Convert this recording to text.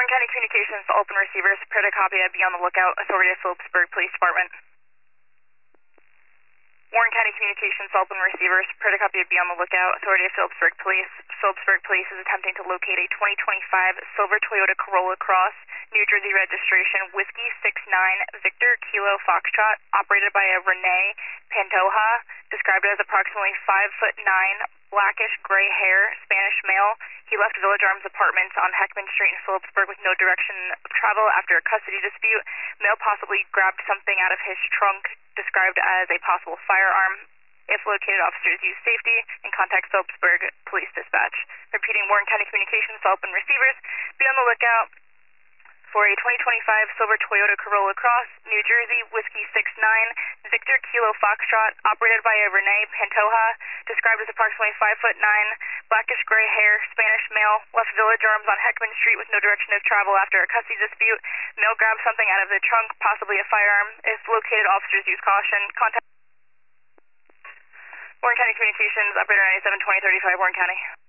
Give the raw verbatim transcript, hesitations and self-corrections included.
Warren County Communications, all open receivers, prepare to copy. Be on the lookout. Authority of Phillipsburg Police Department. Warren County Communications, all open receivers, prepare to copy. Be on the lookout. Authority of Phillipsburg Police. Phillipsburg Police is attempting to locate a twenty twenty-five silver Toyota Corolla Cross, New Jersey registration, Whiskey six nine Victor Kilo Foxtrot, operated by a Renee Pantoja, described as approximately five foot nine, blackish gray hair, Spanish male. He left Village Arms Apartments on Heckman Street in Phillipsburg with no direction of travel after a custody dispute. Male possibly grabbed something out of his trunk, described as a possible firearm. If located, officers use safety and contact Phillipsburg Police Dispatch. Repeating, Warren County Communications, all open receivers, be on the lookout for a twenty twenty-five silver Toyota Corolla Cross, New Jersey, Whiskey six nine Victor Kilo Foxtrot, operated by a Renee Pantoja, described as approximately five foot nine, blackish gray hair, Spanish male, left Village Arms on Heckman Street with no direction of travel after a custody dispute. Male grabbed something out of the trunk, possibly a firearm. If located, officers use caution. Contact Warren County Communications, operator ninety-seven twenty thirty-five, Warren County.